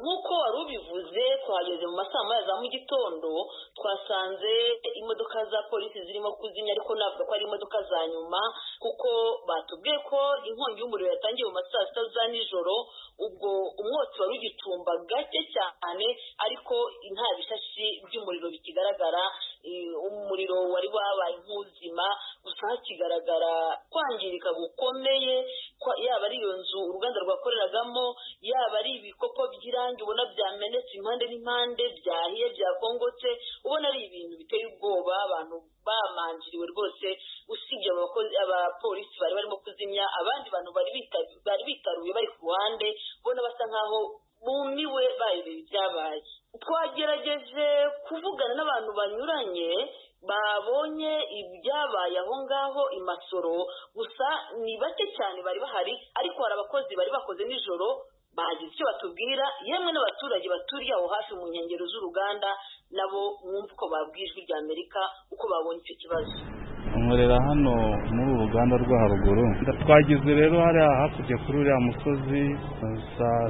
nk'uko wari ubivuze twageze mu masaha moya za mu gitondo twasanze imodoka za polisi zirimo kuzimya ariko navuga ko ari imodoka za nyuma kuko batubwiye ko inkongi y'umuriro yatangiye mu masaha sita za nijoro ubwo umwotsi wari ugitumba gake cyane ariko nta bishashi by'umuriro bikigaragara umuriro wari wabaye nk'uzima gusa hakigaragara kwangirika gukomeye yaba ari iyo nzu uruganda rwakoreragamo yaba ari ibikopo by'irangi ubona byamenetse impande n'impande byahiye byakongotse ubona ari ibintu biteye ubwoba abantu bamanjiriwe rwose usibye abapolisi bari barimo kuzimya abandi bantu bari bitaruye bari ku ruhande ubona basa nkaho bumiwe barebera ibyabaye twagerageje kuvugana n'abantu banyuranye babonye ibyabaye aho ngaho i Masoro gusa ni bake cyane bari bahari ariko hari abakozi bari bakoze nijoro bagize icyo batubwira yemwe n'abaturage baturiye aho hafi mu nkengero z'uruganda nabo mwumva uko babwijwe rya Amerika uko babonye icyo kibazo. Nkorera hano muri uruganda rwo haruguru twagize rero hariya hakurya kuri uriya musozi saa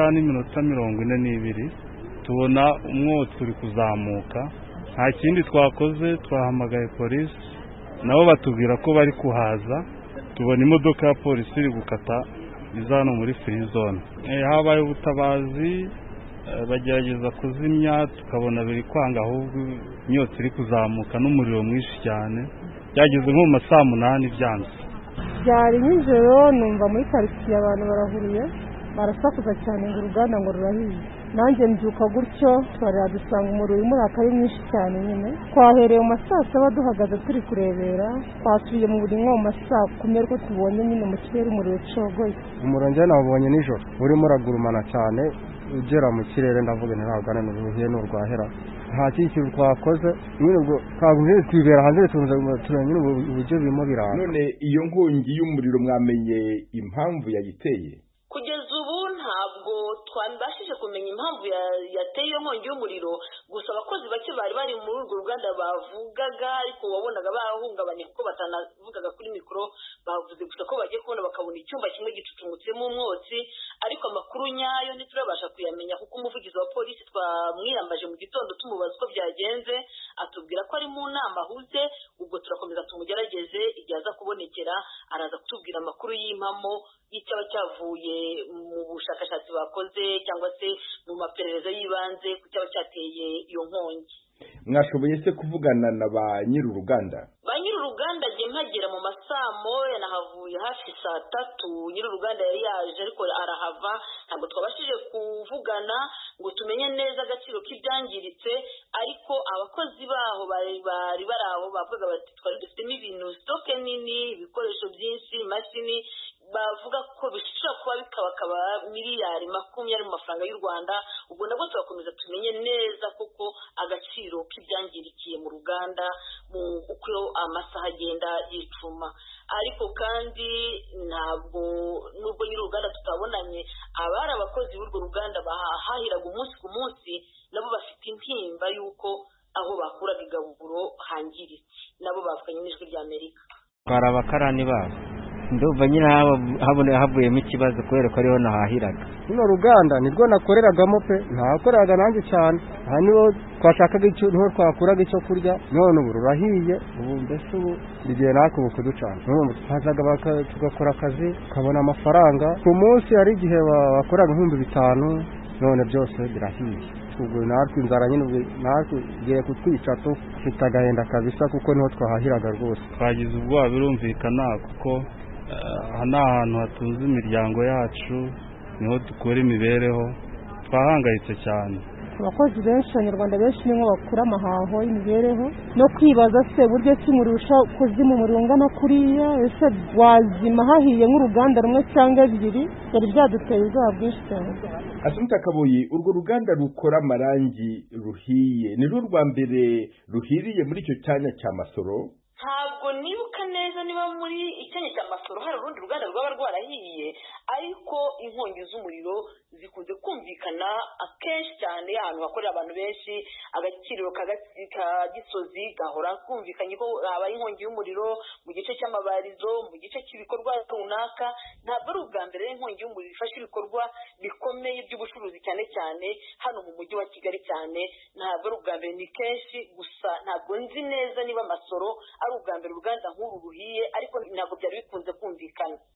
6:42 tubona umwotsi uri kuzamuka nta kindi twakoze twahamagaye polisi nabo batubwira ko bari kuhaza tubona imodoka ya polisi iri gukata iza hano muri free zone habaye ubutabazi bagerageza kuzimya tukabona biri kwanga ahubwo imyotsi iri kuzamuka n'umuriro mwinshi cyane byageze nko mu masaha 8 byanze byari nijoro numva muri quartier abantu barahuriye barasakuza cyane ngo uruganda ngo rurahiye nanjye mbyuka gutyo twarira dusanga umuriro urimo akari mwinshi cyane nyine twahereye mu masaha 7 duhagaze turi kurebera twasubiye mu buri mu masaha 10 ko tubonye nyine mu kirere umuriro cogoye umurongo nabonye nijoro urimo uragurumana cyane ugera mu kirere ndavuga ntabwo n'uruhiye n'urwahera nta kintu twakoze nyine ubwo kabuze twibera hanze turanye uburyo birimo biranga none iyo nkongi y'umuriro mwamenye impamvu yayiteye kugeza ubu ntabwo twambashije kumenya impamvu yateye iyo nkongi y'umuriro gusa abakozi bake bari muri urwo ruganda bavugaga ariko wabonaga bahungabanye kuko batanavugaga kuri mikoro bavuze gusa ko bagiye kubona bakabona icyumba kimwe gicucumutsemo umwotsi ariko amakuru nyayo ntiturabasha kuyamenya kuko umuvugizi wa polisi twamwiyambaje mu gitondo tumubaza uko byagenze atubwira ko ari mu nama ahuze ubwo turakomeza tumugerageze igihe aza kubonekera araza kutubwira amakuru y'impamo y'icyaba cyavuye mu bushakashatsi bakoze cyangwa se mu maperereza y'ibanze ku cyaba cyateye iyo nkongi. Mwashoboye se kuvugana na ba nyir'uruganda? Ba nyir'uruganda je mpagera mu masaha moya nahavuye hafi saa 3 nyir'uruganda yari yaje ariko arahava ntabwo twabashije kuvugana ngo tumenye neza agaciro k'ibyangiritse ariko abakozi baho bari baraho bavuga bati twari dufitemo ibintu stock nini ibikoresho byinshi mashini bavuga ko bishobora kuba bikabakaba miliyari 20 mu mafaranga y'u Rwanda ubwo nabwo turakomeza tumenye neza koko agaciro k'ibyangirikiye mu ruganda uko amasaha agenda yicuma ariko kandi ntabwo nubwo nyir'uruganda tutabonanye abari abakozi b'urwo ruganda bahahiraga umunsi ku munsi nabo bafite intimba y'uko aho bakuraga igaburo hangiritse nabo bavuganye n'ijwi rya Amerika barabakarani babo ndumva nyine havuyemo ikibazo kubera ko ariho nahahiraga runo ruganda nirwo nakoreragamo pe ntakoreraga nanjye cyane aha niho twashakaga icyo niho twakuraga icyo kurya none ubu rurahiye ubu mbese ubu igihe natwe ubu kuducana twazaga tugakora akazi tukabona amafaranga ku munsi hari igihe bakoraga 5,000 none byose birahiye ubwo natwe inzara nyine natwe igiye kutwica dufite agahenda kabisa kuko niho twahahiraga rwose twagize ubwoba birumvikana kuko aha ni ahantu hatunze imiryango yacu niho dukura imibereho twahangayitse cyane abakozi benshi abanyarwanda benshi niho bakura amahaho y'imibereho no kwibaza se buryo ki murusha kuzima umuriro ungana kuriya ese wazima hahiye nk'uruganda rumwe cyangwa ebyiri byari byaduteye ubwoba bwinshi cyane. Asumta Kaboyi urwo ruganda rukora amarangi ruhiye ni rwo rwa mbere ruhiriye muri icyo cyanya cya Masoro? Ntabwo ntabwo nibuka neza niba muri icyanya cya Masoro hari urundi ruganda rwaba rwarahiye, ariko inkongi z'umuriro zikunze kumvikana akenshi cyane ahantu hakorera abantu benshi. Agakiriro ka Gisozi gahora kumvikanye ko habaye inkongi y'umuriro, mu gice cy'amabarizo, mu gice cy'ibikorwa runaka. Ntabwo ari ubwa mbere inkongi y'umuriro ifashe ibikorwa bikomeye by'ubucuruzi cyane cyane hano mu mujyi wa Kigali cyane. Ntabwo ari ubwa mbere, ni kenshi, gusa ntabwo nzi neza niba Masoro ari ubwa mbere uruganda nk'uru ruhiye, ariko ntabwo byari bikunze kumvikana.